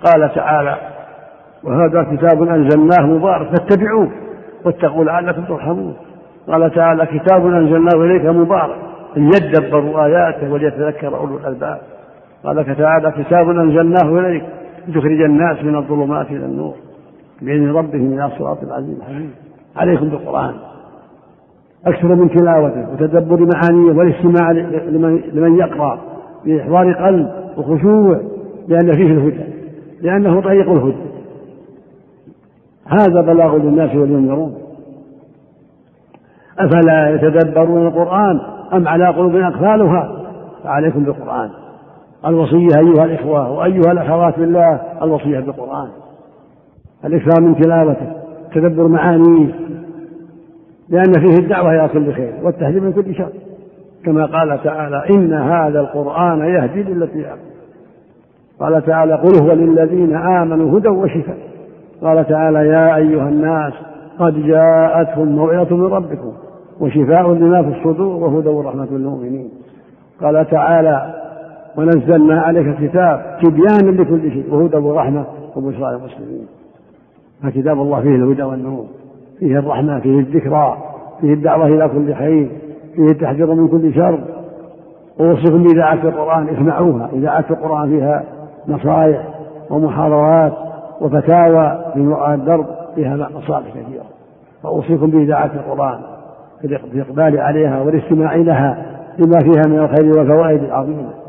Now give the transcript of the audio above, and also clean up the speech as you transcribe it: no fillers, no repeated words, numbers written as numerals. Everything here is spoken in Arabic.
قال تعالى: وهذا كتاب أنزلناه مبارك فاتبعوه واتقوا لعلكم ترحمون. قال تعالى: كتاب أنزلناه إليك مبارك ليدبروا آياته وليتذكر أولو الألباب. قال تعالى: كتاب أنزلناه إليك لتخرج الناس من الظلمات إلى النور بإذن ربهم إلى صراط العزيز الحميد. عليكم بالقرآن أكثر من تلاوته وتدبر معانيه والاستماع لمن يقرأ بإحضار قلب وخشوع، لأن فيه الهدى، لأنه طريق الهدى. هذا بلاغ للناس ولينذرون. أفلا يتدبرون القرآن أم على قلوب أقفالها؟ فعليكم بالقرآن. الوصية أيها الإخوة وأيها الأخوات بالله، الوصية بالقرآن، الإكثار من تلاوته، تدبر معانيه، لأن فيه الدعوة إلى كل خير والتحذير من كل شر، كما قال تعالى: إن هذا القرآن يهدي للتي هي أقوم. قال تعالى: قل هو للذين آمنوا هدى وشفاء. قال تعالى: يا أيها الناس قد جاءتكم موعظة من ربكم وشفاء لما في الصدور وهدى ورحمة للمؤمنين. قال تعالى: ونزلنا عليك الكتاب تبيانا لكل شيء وهدى ورحمة وبشرى للمسلمين. فكتاب الله فيه الهدى والنور، فيه الرحمة، فيه الذكرى، فيه الدعوة إلى كل خير، فيه التحذير من كل شر. ووصفهم بإذاعة القرآن، اسمعوها، إذاعة القرآن فيها نصائح ومحاضرات وفتاوى من وراء الدرب، فيها مصالح كثيرة. فأوصيكم بإذاعة القرآن في الإقبال عليها والاستماع لها لما فيها من الخير والفوائد العظيمة.